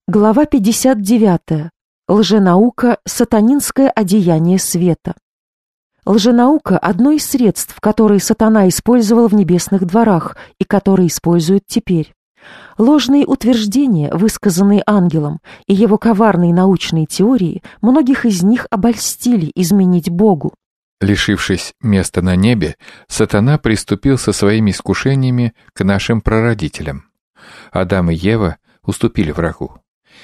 Глава 59. Лженаука – сатанинское одеяние света. Лженаука – одно из средств, которые сатана использовал в небесных дворах и которые использует теперь. Ложные утверждения, высказанные ангелом, и его коварные научные теории, многих из них обольстили изменить Богу. Лишившись места на небе, сатана приступил со своими искушениями к нашим прародителям. Адам и Ева уступили врагу.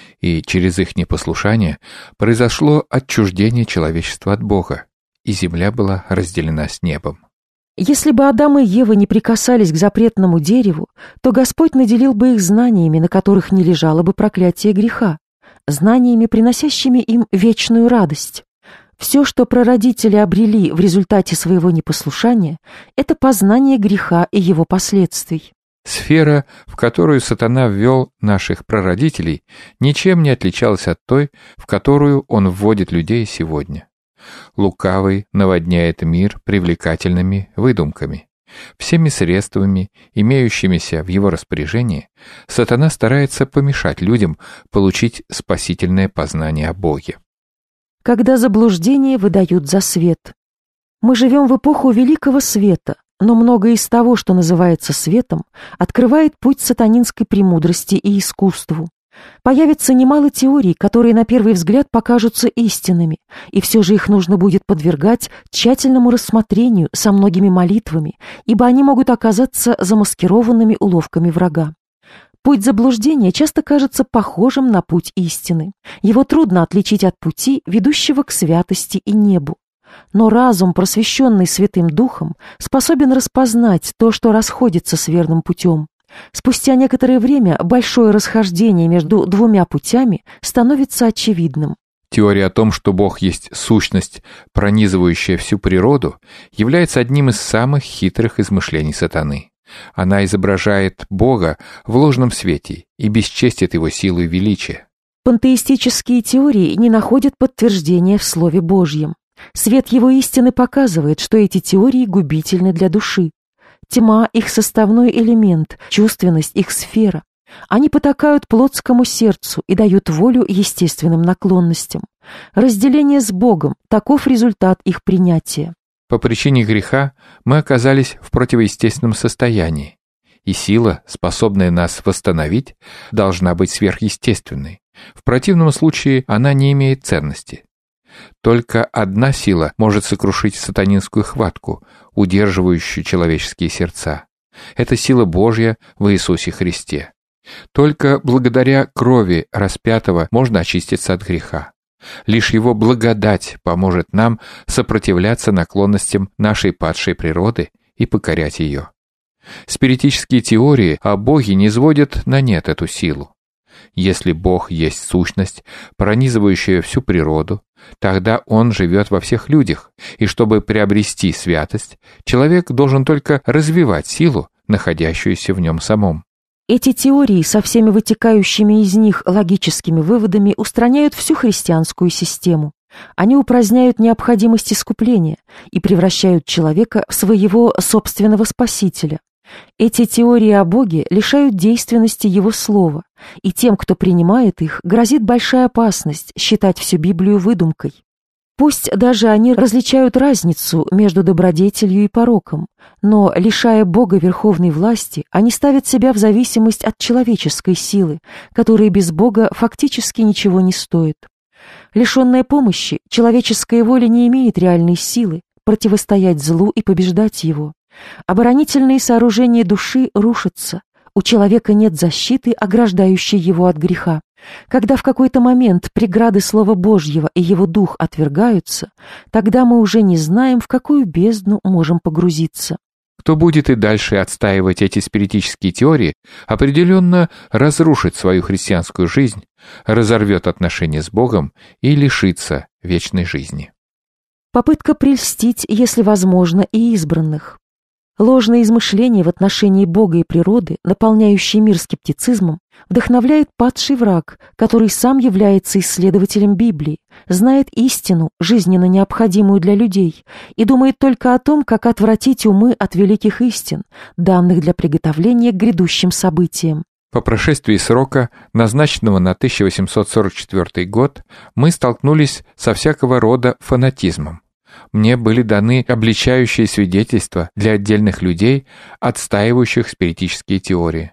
И через их непослушание произошло отчуждение человечества от Бога, и земля была разделена с небом. Если бы Адам и Ева не прикасались к запретному дереву, то Господь наделил бы их знаниями, на которых не лежало бы проклятие греха, знаниями, приносящими им вечную радость. Все, что прародители обрели в результате своего непослушания, это познание греха и его последствий. Сфера, в которую сатана ввел наших прародителей, ничем не отличалась от той, в которую он вводит людей сегодня. Лукавый наводняет мир привлекательными выдумками. Всеми средствами, имеющимися в его распоряжении, сатана старается помешать людям получить спасительное познание о Боге. Когда заблуждение выдают за свет. Мы живем в эпоху великого света, но многое из того, что называется светом, открывает путь сатанинской премудрости и искусству. Появится немало теорий, которые на первый взгляд покажутся истинными, и все же их нужно будет подвергать тщательному рассмотрению со многими молитвами, ибо они могут оказаться замаскированными уловками врага. Путь заблуждения часто кажется похожим на путь истины. Его трудно отличить от пути, ведущего к святости и небу. Но разум, просвещенный Святым Духом, способен распознать то, что расходится с верным путем. Спустя некоторое время большое расхождение между двумя путями становится очевидным. Теория о том, что Бог есть сущность, пронизывающая всю природу, является одним из самых хитрых измышлений сатаны. Она изображает Бога в ложном свете и бесчестит его силу и величие. Пантеистические теории не находят подтверждения в Слове Божьем. Свет его истины показывает, что эти теории губительны для души. Тьма — их составной элемент, чувственность — их сфера. Они потакают плотскому сердцу и дают волю естественным наклонностям. Разделение с Богом — таков результат их принятия. По причине греха мы оказались в противоестественном состоянии, и сила, способная нас восстановить, должна быть сверхъестественной. В противном случае она не имеет ценности. Только одна сила может сокрушить сатанинскую хватку, удерживающую человеческие сердца. Это сила Божья в Иисусе Христе. Только благодаря крови распятого можно очиститься от греха. Лишь Его благодать поможет нам сопротивляться наклонностям нашей падшей природы и покорять ее. Спиритические теории о Боге низводят на нет эту силу. Если Бог есть сущность, пронизывающая всю природу, тогда Он живет во всех людях, и чтобы приобрести святость, человек должен только развивать силу, находящуюся в нем самом. Эти теории со всеми вытекающими из них логическими выводами устраняют всю христианскую систему. Они упраздняют необходимость искупления и превращают человека в своего собственного спасителя. Эти теории о Боге лишают действенности Его Слова, и тем, кто принимает их, грозит большая опасность считать всю Библию выдумкой. Пусть даже они различают разницу между добродетелью и пороком, но, лишая Бога верховной власти, они ставят себя в зависимость от человеческой силы, которая без Бога фактически ничего не стоит. Лишенная помощи, человеческая воля не имеет реальной силы противостоять злу и побеждать его. Оборонительные сооружения души рушатся. У человека нет защиты, ограждающей его от греха. Когда в какой-то момент преграды Слова Божьего и его дух отвергаются, тогда мы уже не знаем, в какую бездну можем погрузиться. Кто будет и дальше отстаивать эти спиритические теории, определенно разрушит свою христианскую жизнь, разорвет отношения с Богом и лишится вечной жизни. Попытка прельстить, если возможно, и избранных. Ложное измышление в отношении Бога и природы, наполняющее мир скептицизмом, вдохновляет падший враг, который сам является исследователем Библии, знает истину, жизненно необходимую для людей, и думает только о том, как отвратить умы от великих истин, данных для приготовления к грядущим событиям. По прошествии срока, назначенного на 1844 год, мы столкнулись со всякого рода фанатизмом. Мне были даны обличающие свидетельства для отдельных людей, отстаивающих спиритические теории.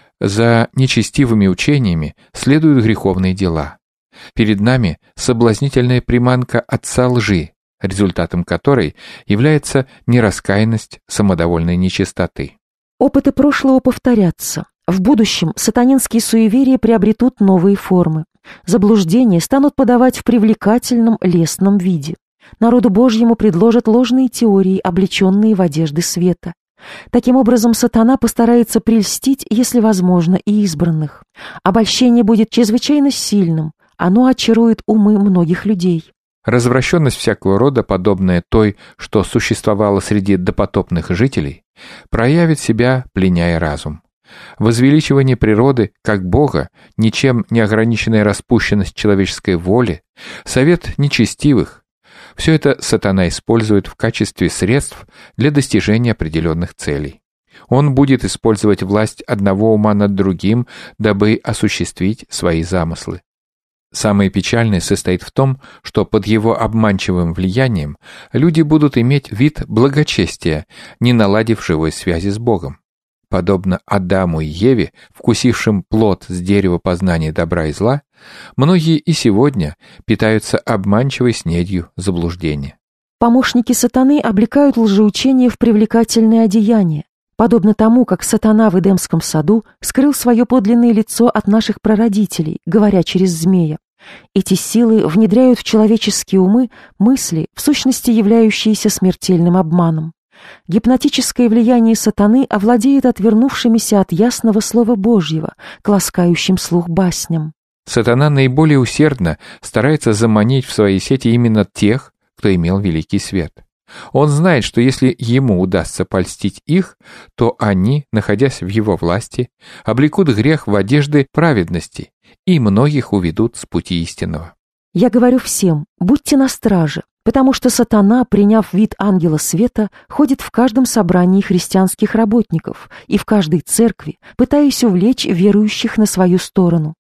За нечестивыми учениями следуют греховные дела. Перед нами соблазнительная приманка отца лжи, результатом которой является нераскаянность самодовольной нечистоты. Опыты прошлого повторятся. В будущем сатанинские суеверия приобретут новые формы. Заблуждения станут подавать в привлекательном, лестном виде. Народу Божьему предложат ложные теории, облеченные в одежды света. Таким образом, сатана постарается прельстить, если возможно, и избранных. Обольщение будет чрезвычайно сильным, оно очарует умы многих людей. Развращенность всякого рода, подобная той, что существовала среди допотопных жителей, проявит себя, пленяя разум. Возвеличивание природы как Бога, ничем не ограниченная распущенность человеческой воли, совет нечестивых — все это сатана использует в качестве средств для достижения определенных целей. Он будет использовать власть одного ума над другим, дабы осуществить свои замыслы. Самое печальное состоит в том, что под его обманчивым влиянием люди будут иметь вид благочестия, не наладив живой связи с Богом. Подобно Адаму и Еве, вкусившим плод с дерева познания добра и зла, многие и сегодня питаются обманчивой снедью заблуждения. Помощники сатаны облекают лжеучение в привлекательные одеяния, подобно тому, как сатана в Эдемском саду скрыл свое подлинное лицо от наших прародителей, говоря через змея. Эти силы внедряют в человеческие умы мысли, в сущности являющиеся смертельным обманом. Гипнотическое влияние сатаны овладеет отвернувшимися от ясного слова Божьего, к ласкающим слух басням. Сатана наиболее усердно старается заманить в свои сети именно тех, кто имел великий свет. Он знает, что если ему удастся польстить их, то они, находясь в его власти, облекут грех в одежды праведности и многих уведут с пути истинного. Я говорю всем, будьте на страже, потому что сатана, приняв вид ангела света, ходит в каждом собрании христианских работников и в каждой церкви, пытаясь увлечь верующих на свою сторону.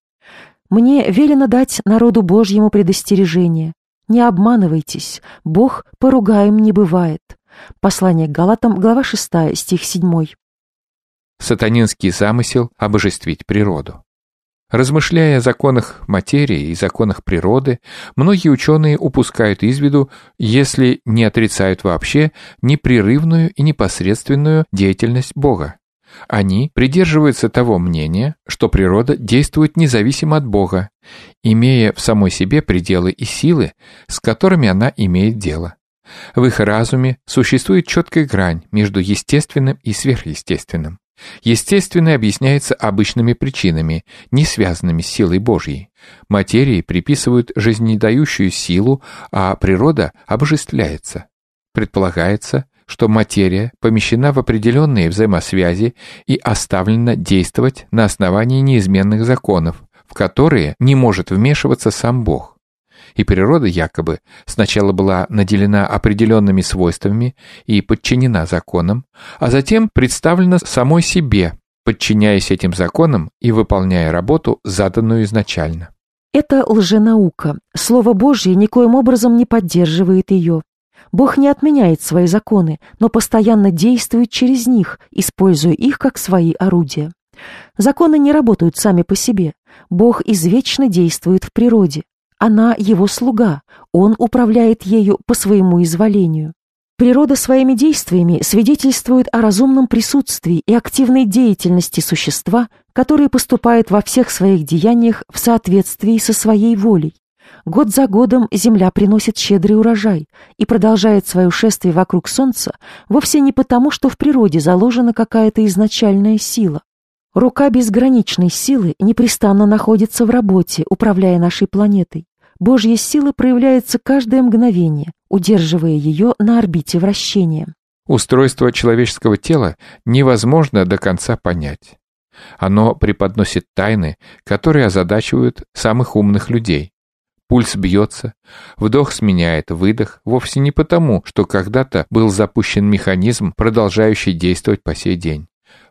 Мне велено дать народу Божьему предостережение. Не обманывайтесь, Бог поругаем не бывает. Послание к Галатам, глава 6, стих 7. Сатанинский замысел обожествить природу. Размышляя о законах материи и законах природы, многие ученые упускают из виду, если не отрицают вообще, непрерывную и непосредственную деятельность Бога. Они придерживаются того мнения, что природа действует независимо от Бога, имея в самой себе пределы и силы, с которыми она имеет дело. В их разуме существует четкая грань между естественным и сверхъестественным. Естественное объясняется обычными причинами, не связанными с силой Божьей. Материи приписывают жизнедающую силу, а природа обожествляется. Предполагается, что материя помещена в определенные взаимосвязи и оставлена действовать на основании неизменных законов, в которые не может вмешиваться сам Бог. И природа якобы сначала была наделена определенными свойствами и подчинена законам, а затем представлена самой себе, подчиняясь этим законам и выполняя работу, заданную изначально. Это лженаука. Слово Божье никоим образом не поддерживает ее. Бог не отменяет свои законы, но постоянно действует через них, используя их как свои орудия. Законы не работают сами по себе. Бог извечно действует в природе. Она его слуга, он управляет ею по своему изволению. Природа своими действиями свидетельствует о разумном присутствии и активной деятельности существа, которое поступает во всех своих деяниях в соответствии со своей волей. Год за годом земля приносит щедрый урожай и продолжает свое шествие вокруг солнца вовсе не потому, что в природе заложена какая-то изначальная сила. Рука безграничной силы непрестанно находится в работе, управляя нашей планетой. Божья сила проявляется каждое мгновение, удерживая ее на орбите вращения. Устройство человеческого тела невозможно до конца понять. Оно преподносит тайны, которые озадачивают самых умных людей. Пульс бьется, вдох сменяет выдох вовсе не потому, что когда-то был запущен механизм, продолжающий действовать по сей день.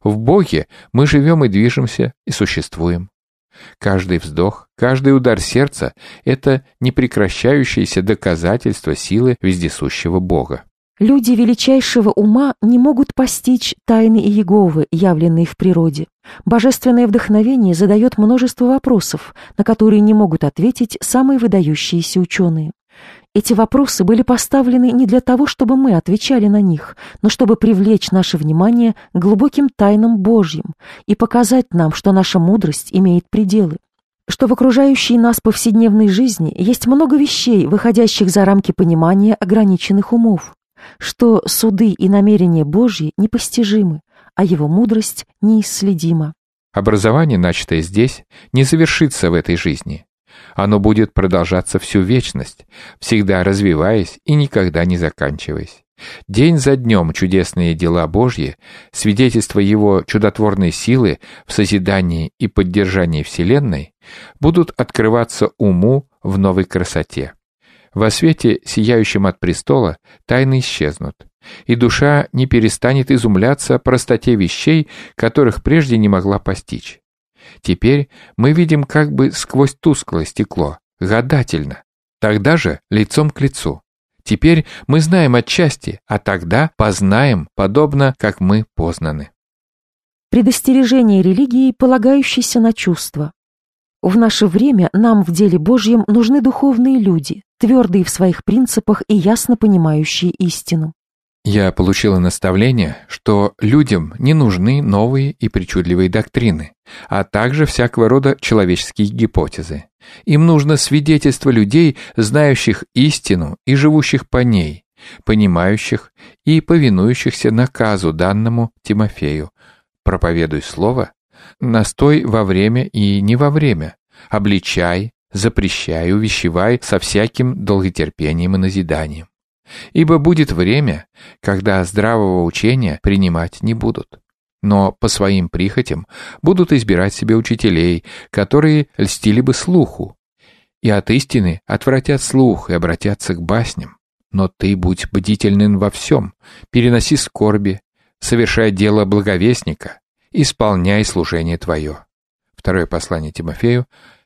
В Боге мы живем и движемся, и существуем. Каждый вздох, каждый удар сердца – это непрекращающееся доказательство силы вездесущего Бога. Люди величайшего ума не могут постичь тайны Иеговы, явленные в природе. Божественное вдохновение задает множество вопросов, на которые не могут ответить самые выдающиеся ученые. Эти вопросы были поставлены не для того, чтобы мы отвечали на них, но чтобы привлечь наше внимание к глубоким тайнам Божьим и показать нам, что наша мудрость имеет пределы, что в окружающей нас повседневной жизни есть много вещей, выходящих за рамки понимания ограниченных умов, что суды и намерения Божьи непостижимы, а Его мудрость неисследима. Образование, начатое здесь, не завершится в этой жизни. Оно будет продолжаться всю вечность, всегда развиваясь и никогда не заканчиваясь. День за днем чудесные дела Божьи, свидетельство Его чудотворной силы в созидании и поддержании Вселенной, будут открываться уму в новой красоте. Во свете, сияющем от престола, тайны исчезнут, и душа не перестанет изумляться простоте вещей, которых прежде не могла постичь. Теперь мы видим как бы сквозь тусклое стекло, гадательно, тогда же лицом к лицу. Теперь мы знаем отчасти, а тогда познаем, подобно как мы познаны. Предостережение религии, полагающейся на чувства. В наше время нам в деле Божьем нужны духовные люди, твердые в своих принципах и ясно понимающие истину. Я получила наставление, что людям не нужны новые и причудливые доктрины, а также всякого рода человеческие гипотезы. Им нужно свидетельство людей, знающих истину и живущих по ней, понимающих и повинующихся наказу данному Тимофею. Проповедуй слово, настой во время и не во время, обличай, запрещай, увещевай со всяким долготерпением и назиданием. Ибо будет время, когда здравого учения принимать не будут, но по своим прихотям будут избирать себе учителей, которые льстили бы слуху, и от истины отвратят слух и обратятся к басням. Но ты будь бдителен во всем, переноси скорби, совершай дело благовестника, исполняй служение твое. Второе послание Тимофею,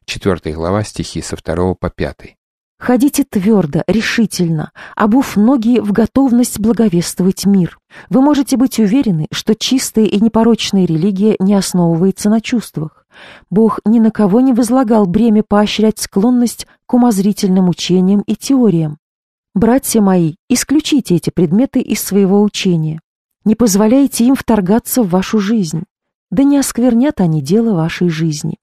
4 глава, стихи со 2 по 5. Ходите твердо, решительно, обув ноги в готовность благовествовать мир. Вы можете быть уверены, что чистая и непорочная религия не основывается на чувствах. Бог ни на кого не возлагал бремя поощрять склонность к умозрительным учениям и теориям. Братья мои, исключите эти предметы из своего учения. Не позволяйте им вторгаться в вашу жизнь, да не осквернят они дело вашей жизни.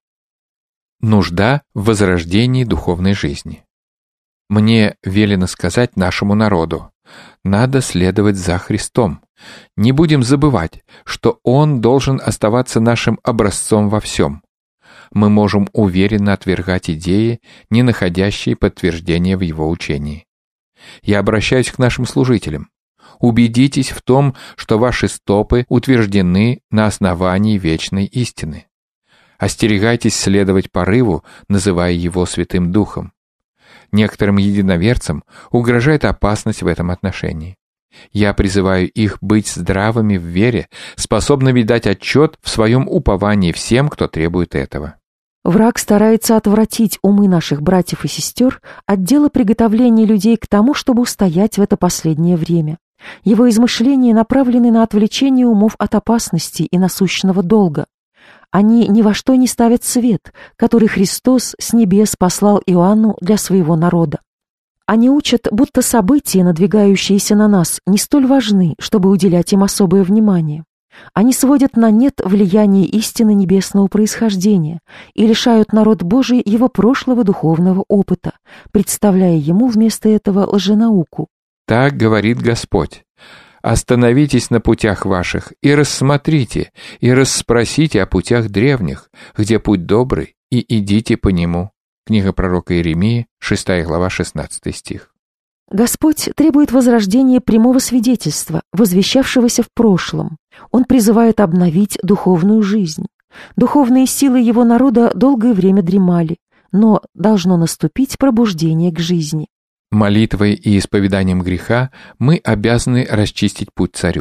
Нужда в возрождении духовной жизни. Мне велено сказать нашему народу: надо следовать за Христом. Не будем забывать, что Он должен оставаться нашим образцом во всем. Мы можем уверенно отвергать идеи, не находящие подтверждения в Его учении. Я обращаюсь к нашим служителям. Убедитесь в том, что ваши стопы утверждены на основании вечной истины. Остерегайтесь следовать порыву, называя его Святым Духом. Некоторым единоверцам угрожает опасность в этом отношении. Я призываю их быть здравыми в вере, способными дать отчет в своем уповании всем, кто требует этого. Враг старается отвратить умы наших братьев и сестер от дела приготовления людей к тому, чтобы устоять в это последнее время. Его измышления направлены на отвлечение умов от опасности и насущного долга. Они ни во что не ставят свет, который Христос с небес послал Иоанну для своего народа. Они учат, будто события, надвигающиеся на нас, не столь важны, чтобы уделять им особое внимание. Они сводят на нет влияние истины небесного происхождения и лишают народ Божий его прошлого духовного опыта, представляя ему вместо этого лженауку. Так говорит Господь: остановитесь на путях ваших и рассмотрите, и расспросите о путях древних, где путь добрый, и идите по нему. Книга пророка Иеремии, 6 глава, 16 стих. Господь требует возрождения прямого свидетельства, возвещавшегося в прошлом. Он призывает обновить духовную жизнь. Духовные силы его народа долгое время дремали, но должно наступить пробуждение к жизни. Молитвой и исповеданием греха мы обязаны расчистить путь царю.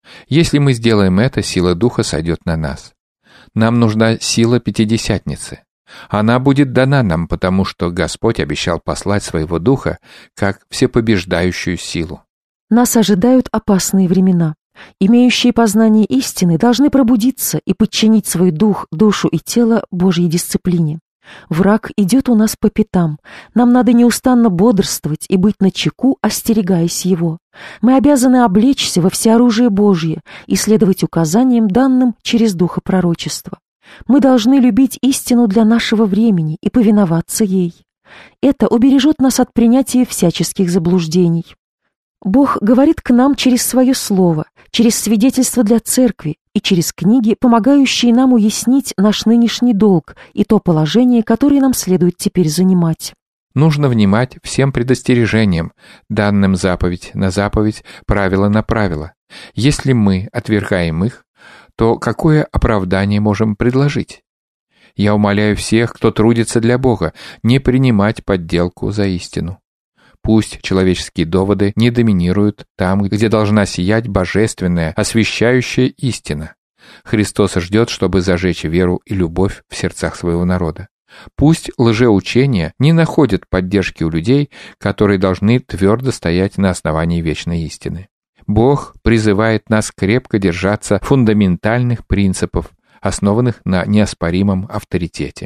Если мы сделаем это, сила Духа сойдет на нас. Нам нужна сила Пятидесятницы. Она будет дана нам, потому что Господь обещал послать Своего Духа как всепобеждающую силу. Нас ожидают опасные времена. Имеющие познание истины должны пробудиться и подчинить свой дух, душу и тело Божьей дисциплине. Враг идет у нас по пятам. Нам надо неустанно бодрствовать и быть начеку, остерегаясь его. Мы обязаны облечься во всеоружие Божье и следовать указаниям, данным через духа пророчества. Мы должны любить истину для нашего времени и повиноваться ей. Это убережет нас от принятия всяческих заблуждений. Бог говорит к нам через свое слово, через свидетельство для церкви и через книги, помогающие нам уяснить наш нынешний долг и то положение, которое нам следует теперь занимать. Нужно внимать всем предостережениям, данным заповедь на заповедь, правило на правило. Если мы отвергаем их, то какое оправдание можем предложить? Я умоляю всех, кто трудится для Бога, не принимать подделку за истину. Пусть человеческие доводы не доминируют там, где должна сиять божественная, освящающая истина. Христос ждет, чтобы зажечь веру и любовь в сердцах своего народа. Пусть лжеучения не находят поддержки у людей, которые должны твердо стоять на основании вечной истины. Бог призывает нас крепко держаться фундаментальных принципов, основанных на неоспоримом авторитете.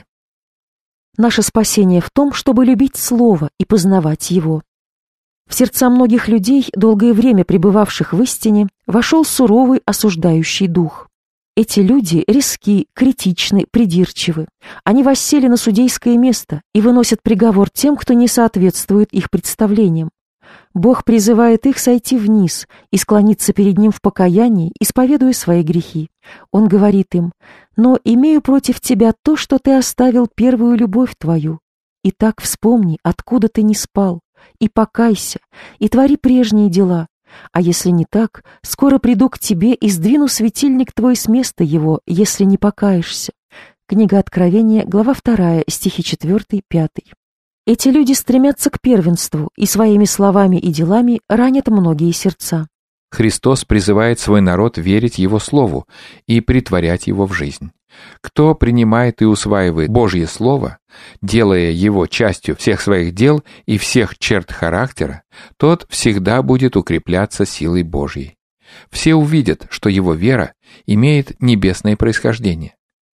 Наше спасение в том, чтобы любить Слово и познавать его. В сердца многих людей, долгое время пребывавших в истине, вошел суровый осуждающий дух. Эти люди резки, критичны, придирчивы. Они воссели на судейское место и выносят приговор тем, кто не соответствует их представлениям. Бог призывает их сойти вниз и склониться перед Ним в покаянии, исповедуя свои грехи. Он говорит им: «Но имею против тебя то, что ты оставил первую любовь твою. Итак, вспомни, откуда ты не спал, и покайся, и твори прежние дела. А если не так, скоро приду к тебе и сдвину светильник твой с места его, если не покаешься». Книга Откровения, глава 2, стихи 4-5. Эти люди стремятся к первенству и своими словами и делами ранят многие сердца. Христос призывает свой народ верить Его Слову и претворять его в жизнь. Кто принимает и усваивает Божье Слово, делая его частью всех своих дел и всех черт характера, тот всегда будет укрепляться силой Божьей. Все увидят, что его вера имеет небесное происхождение.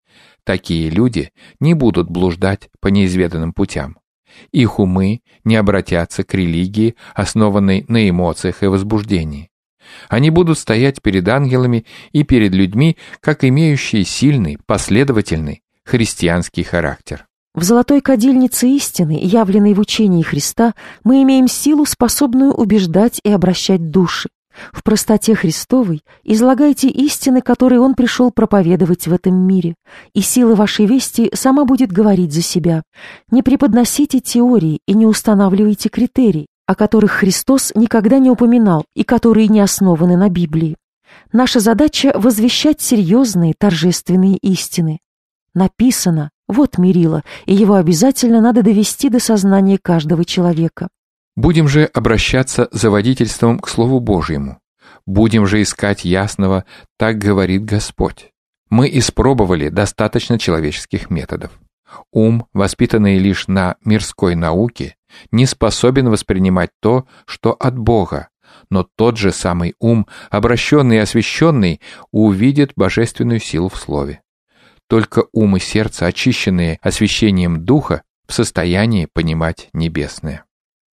Такие люди не будут блуждать по неизведанным путям. Их умы не обратятся к религии, основанной на эмоциях и возбуждении. Они будут стоять перед ангелами и перед людьми, как имеющие сильный, последовательный христианский характер. В золотой кадильнице истины, явленной в учении Христа, мы имеем силу, способную убеждать и обращать души. В простоте Христовой излагайте истины, которые Он пришел проповедовать в этом мире, и сила вашей вести сама будет говорить за себя. Не преподносите теории и не устанавливайте критерий, о которых Христос никогда не упоминал и которые не основаны на Библии. Наша задача — возвещать серьезные, торжественные истины. Написано, вот мерило, и его обязательно надо довести до сознания каждого человека. Будем же обращаться за водительством к Слову Божьему. Будем же искать ясного, так говорит Господь. Мы испробовали достаточно человеческих методов. Ум, воспитанный лишь на мирской науке, не способен воспринимать то, что от Бога, но тот же самый ум, обращенный и освященный, увидит божественную силу в Слове. Только ум и сердце, очищенные освящением Духа, в состоянии понимать небесное.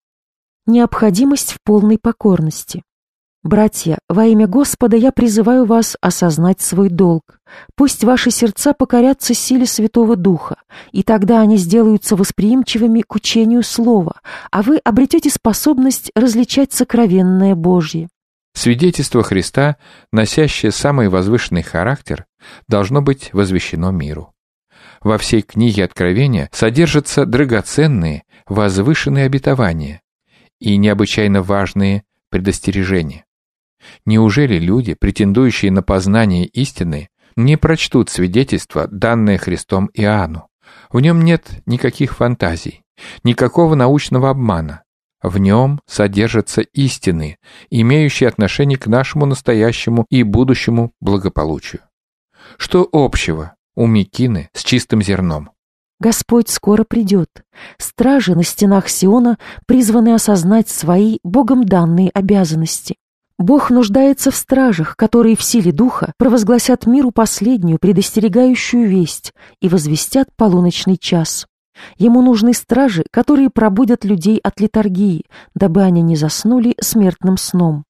Необходимость в полной покорности. Братья, во имя Господа я призываю вас осознать свой долг. Пусть ваши сердца покорятся силе Святого Духа, и тогда они сделаются восприимчивыми к учению Слова, а вы обретете способность различать сокровенное Божье. Свидетельство Христа, носящее самый возвышенный характер, должно быть возвещено миру. Во всей книге Откровения содержатся драгоценные, возвышенные обетования и необычайно важные предостережения. Неужели люди, претендующие на познание истины, не прочтут свидетельство, данное Христом Иоанну? В нем нет никаких фантазий, никакого научного обмана. В нем содержатся истины, имеющие отношение к нашему настоящему и будущему благополучию. Что общего у мекины с чистым зерном? Господь скоро придет. Стражи на стенах Сиона призваны осознать свои Богом данные обязанности. Бог нуждается в стражах, которые в силе духа провозгласят миру последнюю предостерегающую весть и возвестят полуночный час. Ему нужны стражи, которые пробудят людей от летаргии, дабы они не заснули смертным сном.